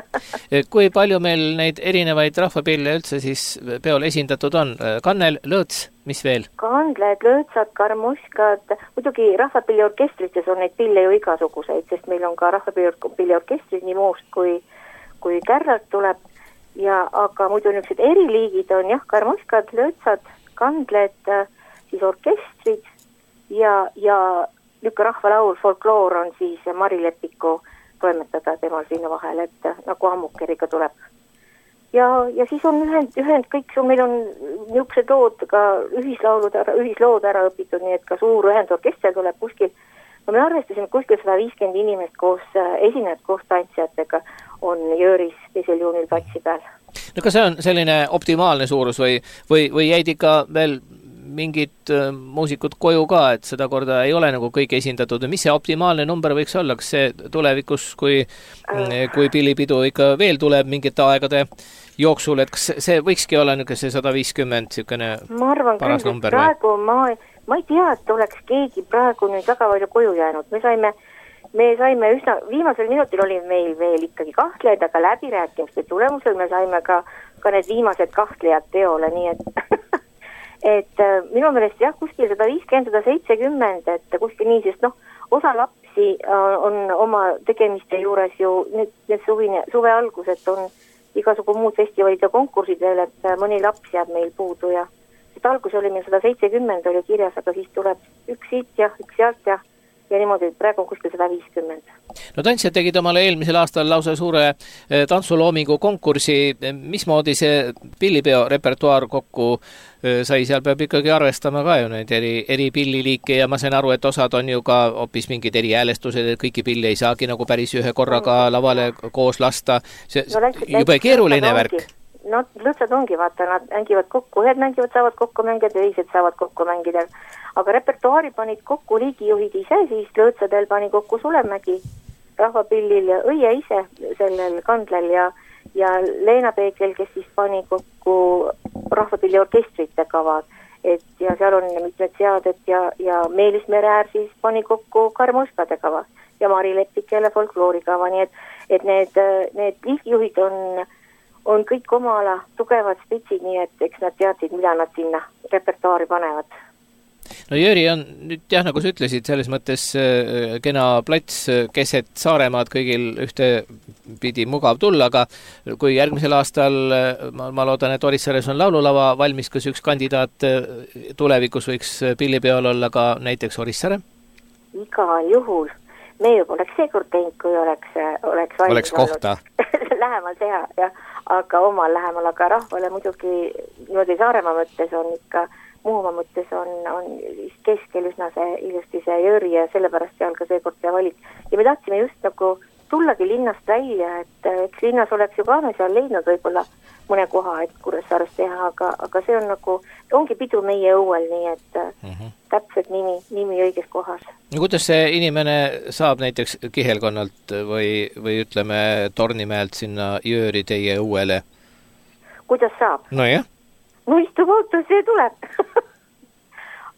Kui palju meil neid erinevaid rahvapille üldse siis peol esindatud on? Kannel, Lõõts, mis veel? Kandled, Lõõtsad, Karmuskad, muidugi rahvapilliorkestrites on neid pille ju igasuguseid, sest meil on ka rahvapilliorkestrid nii Muust kui kui Kärralt tuleb, ja aga muidu niisugused eriliigid on jah, Karmuskad, Lõõtsad, Kandled, siis orkestrid ja, ja niisugune rahvalaul, folkloor on siis Mari Lepiku toimetada temal sinna vahel, et nagu ammukeriga tuleb. Ja, ja siis on ühend, ühend kõik, meil on niisugused lood ka ühislaulud ära, ühislood ära õpitud, nii et ka suur ühendorkester tuleb kuskil. No me arvestasime kuskil sada viiskümmend inimest koos esinejad koos tantsijatega on Jõris teisel juunil platsi peal. No kas see on selline optimaalne suurus või, või, või jäid ikka veel mingid äh, muusikud koju ka, et seda korda ei ole nagu kõik esindatud? Mis see optimaalne number võiks olla? Kas see tulevikus, kui, äh. kui pillipidu ikka veel tuleb mingite aegade jooksul, et kas see võikski olla niisugune see sada viiskümmend niisugune paras number? Praegu ma, ma ei tea, et oleks keegi praegu nüüd väga palju koju jäänud. Me saime Me saime üsna, viimasel minutil oli meil veel ikkagi kahtlejad, aga läbirääkimiste tulemusel me saime ka, ka need viimased kahtlejad teole, nii et, et minu meelest jah, kuskil sada viiskümmend, sada seitsekümmend, et kuskil nii, sest noh, osa lapsi on oma tegemiste juures ju nüüd, need suvine, suve algused on igasugu muud festivalid ja konkursid veel, et mõni laps jääb meil puudu ja sest algus oli meil sada seitsekümmend oli kirjas, aga siis tuleb üks siit ja üks sealt ja ja niimoodi, et praegu on kuskil sada viiskümmend. No tantsijad tegid omale eelmisel aastal lausa suure tantsuloomingu konkursi. Mismoodi see pillipeo repertuaar kokku sai? Seal peab ikkagi arvestama ka ju neid eri, eri pilliliike ja ma sain aru, et osad on ju ka hoopis mingid eri häälestused, et kõiki pille ei saagi nagu päris ühe korraga lavale koos lasta. See no, läks, jube keeruline värk. No lõtsad ongi, vaata, nad mängivad kokku, ühed mängivad, saavad kokku mängida, teised saavad kokku mängida. Aga repertuaari panid kokku liigijuhid ise, siis Lõõtsadel pani kokku Sulemägi, rahvapillil ja Õie ise sellel Kandlel ja, ja Leena Peekel, kes siis pani kokku rahvapilliorkestrite kavad. Et, ja seal on mitmed seaded ja, ja Meelis Mereäär siis pani kokku Karmuskade kava ja Mari Lepik jälle folkloorikava, nii et, et need, need liigijuhid on on kõik oma ala tugevad spitsid, nii et eks nad teadsid, mida nad sinna repertuaari panevad. No Jõri on nüüd jah, nagu sa ütlesid, selles mõttes äh, kena plats keset Saaremaad kõigil ühte pidi mugav tulla, aga kui järgmisel aastal, ma, ma loodan, et Orissaares on laululava valmis, kas üks kandidaat tulevikus võiks pillipeol olla ka näiteks Orissaare? Igal juhul. Me juba oleks seekord teinud, kui oleks, oleks valmis oleks kohta. Lähemal teha, jah, aga omal lähemal, aga rahvale muidugi niimoodi Saaremaa mõttes on ikka, Muhumaa mõttes on, on keskel üsna see ilusti see Jõri ja sellepärast seal ka seekord see valik. Ja me tahtsime just nagu tullagi linnast välja, et eks linnas oleks ju ka me seal leidnud võib-olla mõne koha, et Kuressaares teha, aga, aga see on nagu, ongi pidu meie õuel, nii et mm-hmm. täpselt nimi, nimi õiges kohas. No kuidas see inimene saab näiteks Kihelkonnalt või, või ütleme Tornimäelt sinna Jõri teie õuele? Kuidas saab? No jah. No istub autos, see tuleb.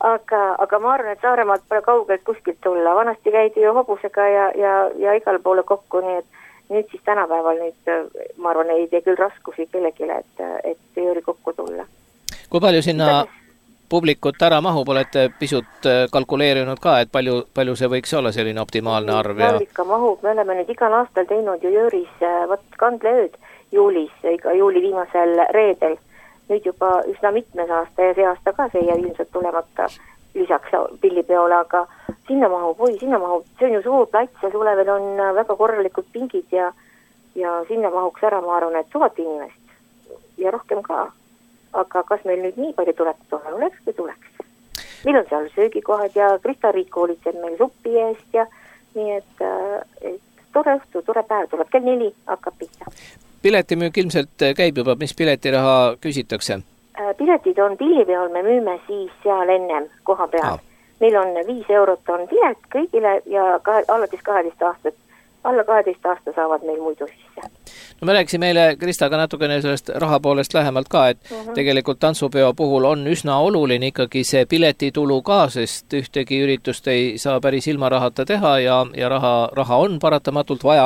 aga, aga ma arvan, et Saaremaalt pole kaugelt kuskilt tulla. Vanasti käidi ju hobusega ja, ja, ja igal poole kokku, nii et nüüd siis tänapäeval nüüd, ma arvan, ei tee küll raskusi kellegile, et, et Jõri kokku tulla. Kui palju sinna publikut ära mahub, olete pisut kalkuleerinud ka, et palju, palju see võiks olla selline optimaalne arv? Ja... ikka mahub, me oleme nüüd igal aastal teinud ju Jõris võt kandleööd juulis, iga juuli viimasel reedel. Nüüd juba üsna mitmes aasta ja see aasta ka see jääb ilmselt tulemata lisaks pillipeole, aga sinna mahub, või sinna mahub, see on ju suur plats ja sulevel on väga korralikud pingid ja, ja sinna mahuks ära, ma arvan, et tuhat inimest ja rohkem ka. Aga kas meil nüüd nii palju tuleb, oleks või tuleks? Meil on seal söögikohad ja Krista Riik hoolitseb meil suppi eest ja nii, et, et tore õhtu, tore päev tuleb, kell neli hakkab pihta. Piletimüük ilmselt käib juba, mis piletiraha küsitakse? Piletid on pillipeol, me müüme siis seal ennem koha peal. Ah. Meil on viis eurot on pilet kõigile ja kahe, alates kaheteist aastat, alla kaheteist aasta saavad meil muidu sisse. No me rääkisime meile Kristaga natukene sellest raha poolest lähemalt ka, et uh -huh. tegelikult tantsupeo puhul on üsna oluline ikkagi see piletitulu ka, sest ühtegi üritust ei saa päris ilma rahata teha ja, ja raha, raha on paratamatult vaja.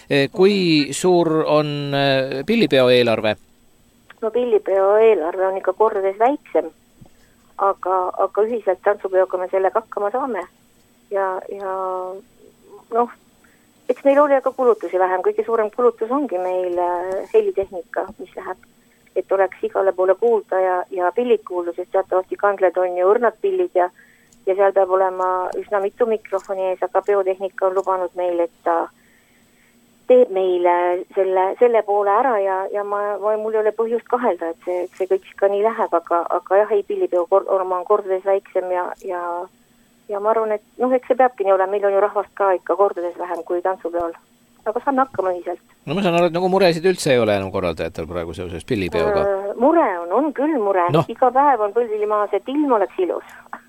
Kui suur on pillipeo eelarve? No pillipeo eelarve on ikka kordades väiksem, aga, aga ühiselt tantsupeoga me sellega hakkama saame ja, ja noh, eks meil oli aga kulutusi vähem, kõige suurem kulutus ongi meil helitehnika, mis läheb, et oleks igale poole kuulda ja, ja pillid kuulda, sest teatavasti kandled on ju õrnad pillid ja, ja seal peab olema üsna mitu mikrofoni ees, aga biotehnika on lubanud meil, et ta teeb meile selle, selle poole ära ja, ja ma, ma, mul ei ole põhjust kahelda, et see, see kõik ka nii läheb, aga, aga jah, ei pillipeo kord, on kordades väiksem ja, ja ja ma arvan, et noh, eks see peabki nii olema, meil on ju rahvast ka ikka kordades vähem kui tantsupeol. Aga saame hakkama ühiselt. No ma saan aru, et nagu muresid üldse ei ole enam korraldajatel praegu seoses pillipeoga. Uh, mure on, on küll mure. No. Iga päev on põldili maas, et ilm oleks ilus.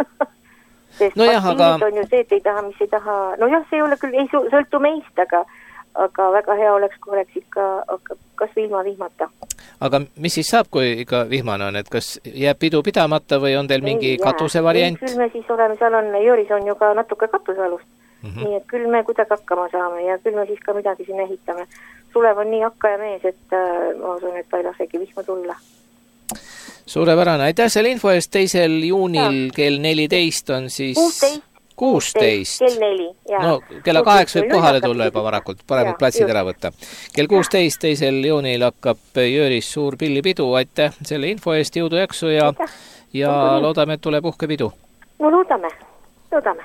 Sest no jah, aga... on ju see, et ei taha, mis ei taha. No jah, see ei ole küll, ei sõltu meist, aga, aga väga hea oleks, kui oleks ikka kas või ilma vihmata. Aga mis siis saab, kui ikka vihmane on, et kas jääb pidu pidamata või on teil mingi ei katuse variant? Küll me siis oleme, seal on, Jõris on ju ka natuke katusealust, mm -hmm. nii et küll me kuidagi hakkama saame ja küll me siis ka midagi siin ehitame. Sulev on nii hakka ja mees, et äh, ma usun, et ta ei lasegi vihma tulla. Suurepärane, aitäh selle info eest, teisel juunil ja. kell neliteist on siis... kuusteist kuusteist. Kell neli, jah. No, kella kaheks võib kohale tulla juba varakult, paremad platsid ära võtta. Kell kuusteist teisel juunil hakkab Jõris suur pillipidu, aitäh selle info eest, jõudu jaksu ja, ja loodame, et tuleb uhke pidu. No loodame, loodame.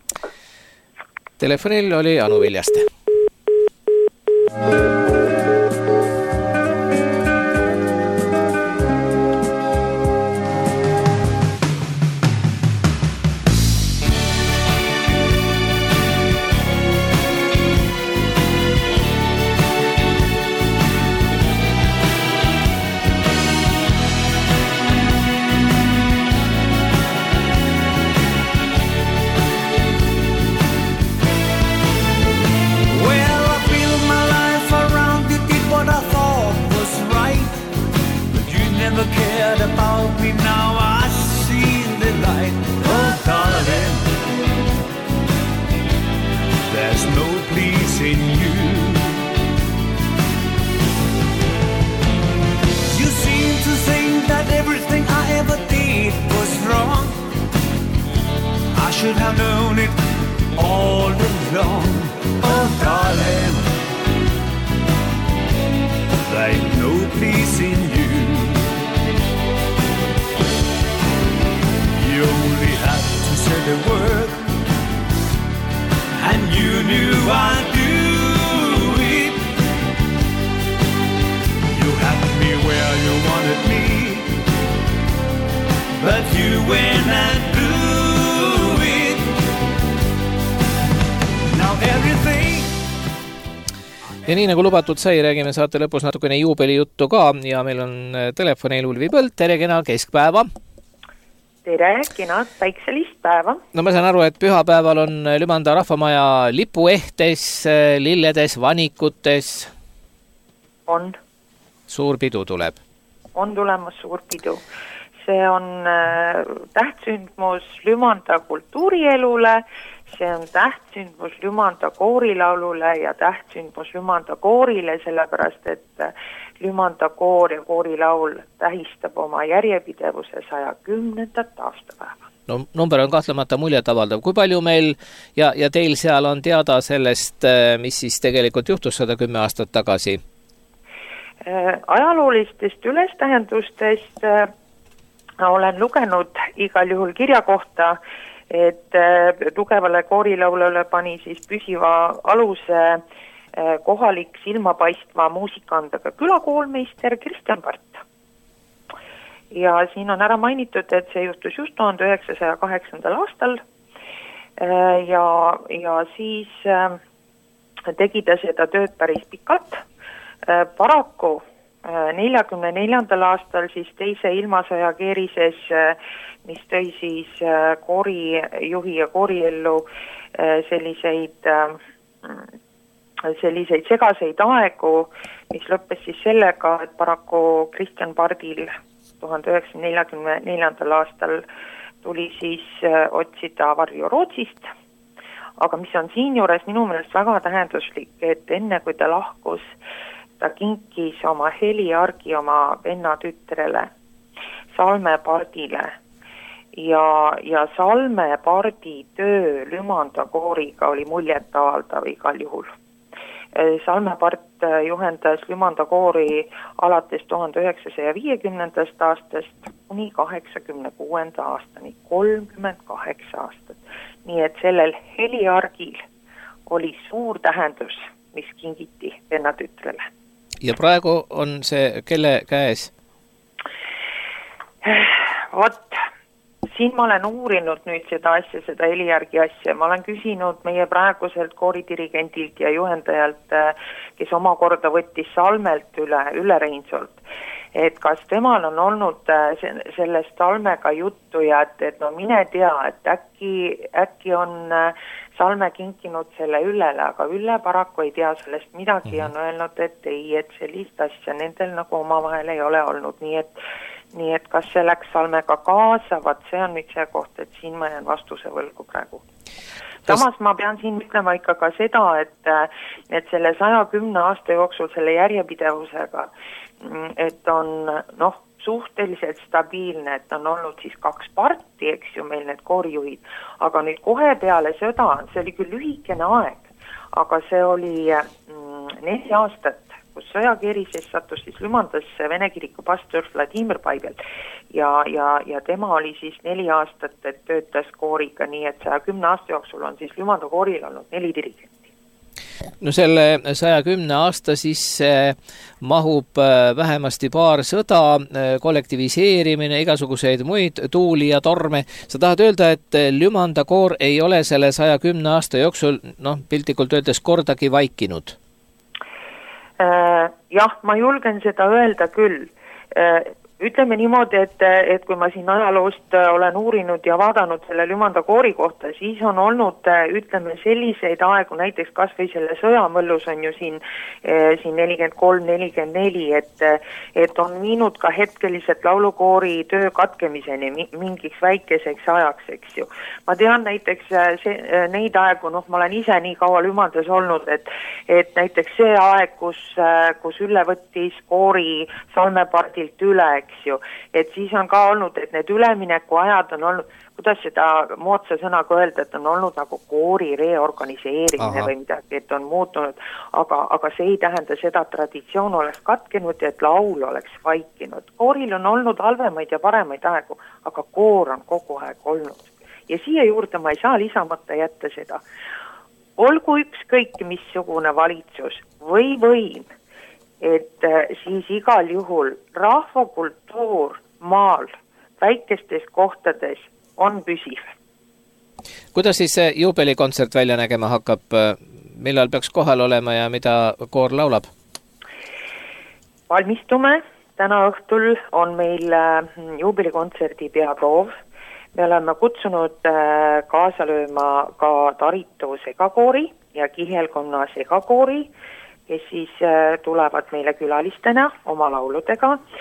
Telefonil oli Anu Viljaste. Should have known it all along. Oh, darling, there ain't no peace in you. You only had to say the word, and you knew I'd do it. You had me where you wanted me, but you went and blew. Ja nii nagu lubatud sai, räägime saate lõpus natukene juubelijuttu ka ja meil on telefonil Ulvi Põld, tere kena keskpäeva! Tere, kena päikselist päeva! No ma saan aru, et pühapäeval on Lümanda rahvamaja lipuehtes, lilledes, vanikutes. On. Suur pidu tuleb. On tulemas suur pidu. see on tähtsündmus Lümanda kultuurielule, see on tähtsündmus Lümanda koorilaulule ja tähtsündmus Lümanda koorile, sellepärast et Lümanda koor ja koorilaul tähistab oma järjepidevuse saja kümnendat aastapäeva. No number on kahtlemata muljetavaldav. Kui palju meil ja, ja teil seal on teada sellest, mis siis tegelikult juhtus sada kümme aastat tagasi? Ajaloolistest ülestähendustest olen lugenud igal juhul kirja kohta, et tugevale koorilaulule pani siis püsiva aluse kohalik silmapaistva muusikaandega külakoolmeister Kristjan Part. Ja siin on ära mainitud, et see juhtus just tuhande üheksasaja kaheksandal aastal ja, ja siis tegi ta seda tööd päris pikalt. Paraku neljakümne neljandal aastal siis teise ilmasõja keerises, mis tõi siis koorijuhi ja kooriellu selliseid, selliseid segaseid aegu, mis lõppes siis sellega, et paraku Kristjan Pardil tuhande üheksasaja neljakümne neljandal aastal tuli siis otsida varju Rootsist, aga mis on siin juures minu meelest väga tähenduslik, et enne kui ta lahkus, ta kinkis oma heliargi oma venna tütrele, Salme Pardile ja, ja Salme Pardi töö Lümanda kooriga oli muljetavaldav igal juhul. Salme Part juhendas Lümanda koori alates tuhande üheksasaja viiekümnendast aastast kuni kaheksakümne kuuenda aastani, kolmkümmend kaheksa aastat. Nii et sellel heliargil oli suur tähendus, mis kingiti venna tütrele. Ja praegu on see kelle käes? Vot, siin ma olen uurinud nüüd seda asja, seda heliargi asja. Ma olen küsinud meie praeguselt kooridirigendilt ja juhendajalt, kes omakorda võttis Salmelt üle, üle Reinsolt, et kas temal on olnud sellest Salmega juttu ja et, et no mine tea, et äkki, äkki on Salme kinkinud selle Üllele, aga Ülle paraku ei tea sellest midagi ja on öelnud, et ei, et sellist asja nendel nagu omavahel ei ole olnud, nii et Nii et kas see läks Salmega kaasa, vaat see on nüüd see koht, et siin ma jään vastuse võlgu praegu. Samas ma pean siin ütlema ikka ka seda, et, et selle saja kümne aasta jooksul selle järjepidevusega, et on noh, suhteliselt stabiilne, et on olnud siis kaks parti, eks ju, meil need koorijuhid, aga nüüd kohe peale sõda, see oli küll lühikene aeg, aga see oli mm, neli aastat, kus sõjakeerises sattus siis Lümandasse Vene kiriku pastor Vladimir Paibel ja, ja, ja tema oli siis neli aastat, et töötas kooriga, nii et saja kümne aasta jooksul on siis Lümanda kooril olnud neli dirigenti. No selle saja kümne aasta sisse mahub vähemasti paar sõda, kollektiviseerimine, igasuguseid muid tuuli ja torme. Sa tahad öelda, et Lümanda koor ei ole selle saja kümne aasta jooksul, noh, piltlikult öeldes kordagi vaikinud? Jah, ma julgen seda öelda küll. Ütleme niimoodi, et, et kui ma siin ajaloost olen uurinud ja vaadanud selle Lümanda koori kohta, siis on olnud, ütleme, selliseid aegu, näiteks kas või selle sõjamõllus on ju siin, siin nelikümmend kolm nelikümmend neli, et, et on viinud ka hetkeliselt laulukoori töö katkemiseni mingiks väikeseks ajaks, eks ju. Ma tean näiteks see, neid aegu, noh, ma olen ise nii kaua Lümandas olnud, et, et näiteks see aeg, kus, kus Ülle võttis koori Salme Pardilt üle, eks ju, et siis on ka olnud, et need ülemineku ajad on olnud, kuidas seda moodsa sõnaga öelda, et on olnud nagu koori reorganiseerimine Aha. või midagi, et on muutunud, aga, aga see ei tähenda seda, et traditsioon oleks katkenud ja et laul oleks vaikinud. Kooril on olnud halvemaid ja paremaid aegu, aga koor on kogu aeg olnud. Ja siia juurde ma ei saa lisamata jätta seda. Olgu ükskõik missugune valitsus või võim, et siis igal juhul rahvakultuur maal, väikestes kohtades on püsiv. Kuidas siis see juubelikontsert välja nägema hakkab? Millal peaks kohal olema ja mida koor laulab? Valmistume. Täna õhtul on meil juubelikontserdi peaproov. Me oleme kutsunud kaasa lööma ka Taritu segakoori ja Kihelkonna segakoori, kes siis tulevad meile külalistena oma lauludega.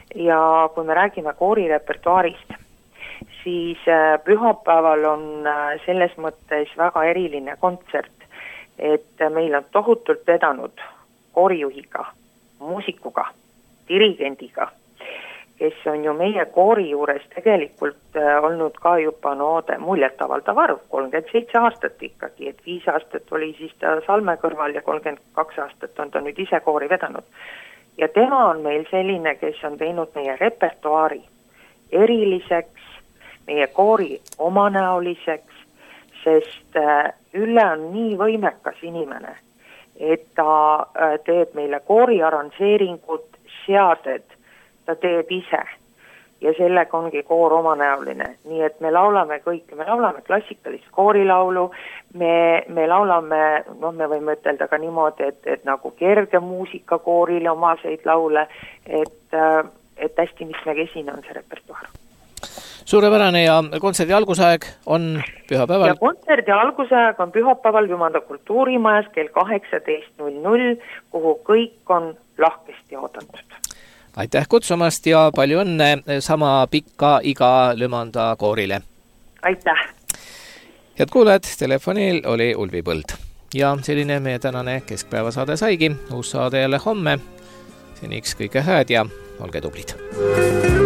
ja kui me räägime koorirepertuaarist, siis pühapäeval on selles mõttes väga eriline kontsert, et meil on tohutult vedanud koorijuhiga, muusikuga, dirigendiga, kes on ju meie koori juures tegelikult olnud ka juba no, muljetavaldav arv, kolmkümmend seitse aastat ikkagi, et viis aastat oli siis ta Salme kõrval ja kolmkümmend kaks aastat on ta nüüd ise koori vedanud. Ja tema on meil selline, kes on teinud meie repertuaari eriliseks, meie koori omanäoliseks, sest Ülle on nii võimekas inimene, et ta teeb meile koori arranžeeringud, seaded, ta teeb ise ja sellega ongi koor omanäoline. Nii et me laulame kõik, me laulame klassikalist koorilaulu, me, me laulame, noh me võime ütelda ka niimoodi, et, et nagu kerge muusika koorile omaseid laule, et, et hästi mitmekesine on see repertuaar. Suurepärane ja kontserdi algusaeg on pühapäeval. Ja kontserdi algusaeg on pühapäeval Vümanda kultuurimajas kell kaheksateist null null, kuhu kõik on lahkesti oodatud. Aitäh kutsumast ja palju õnne sama pikka iga Lümanda koorile. Aitäh! Head kuulajad, telefonil oli Ulvi Põld. Ja selline meie tänane keskpäevasaade saigi. Uus saade jälle homme. Seniks kõike hääd ja olge tublid!